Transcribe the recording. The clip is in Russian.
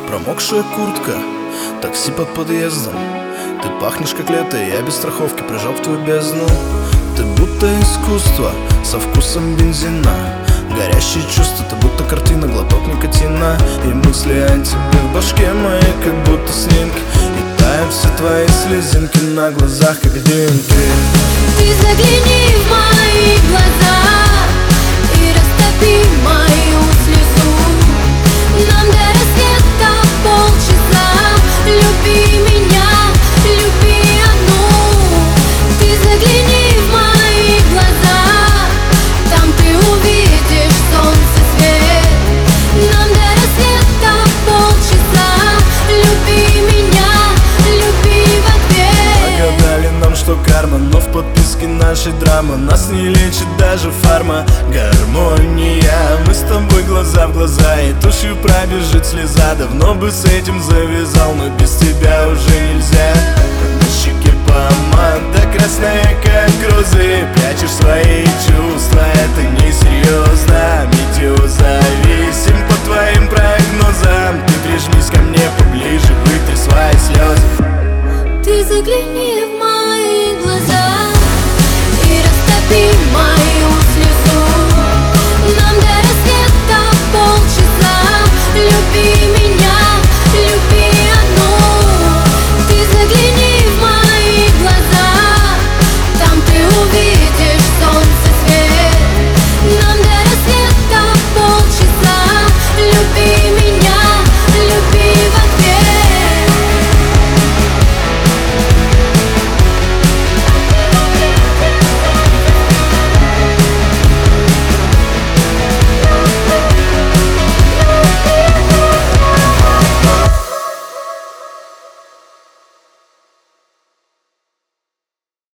Промокшая куртка, такси под подъездом. Ты пахнешь как лето, я без страховки прижал в твою бездну. Ты будто искусство со вкусом бензина. Горящие чувства, ты будто картина, глоток никотина. И мысли о тебе в башке моей, как будто снимки. И тают все твои слезинки на глазах, как дымки. Ты загляни в мои глаза и растопи мою слезу. Нам до рассвета полчаса. Люби меня, люби одну. Ты загляни в мои глаза, там ты увидишь солнце свет. Нам до рассвета полчаса. Люби меня, люби в ответ. Погадали нам, что карма, но в подписке нашей драма. Нас не лечит даже фарма. Гармония, мы с тобой глаза в глаза, и тушью пробежит слеза. Давно бы с этим завязал, но без тебя уже нельзя. На щеке помада красная, как розы. Прячешь свои чувства, это несерьезно. Метеозависим по твоим прогнозам. Ты прижмись ко мне поближе, вытри свои слезы. Ты загляни в мои глаза и растопи мою слезу. Нам до рассвета полчаса. Люби меня.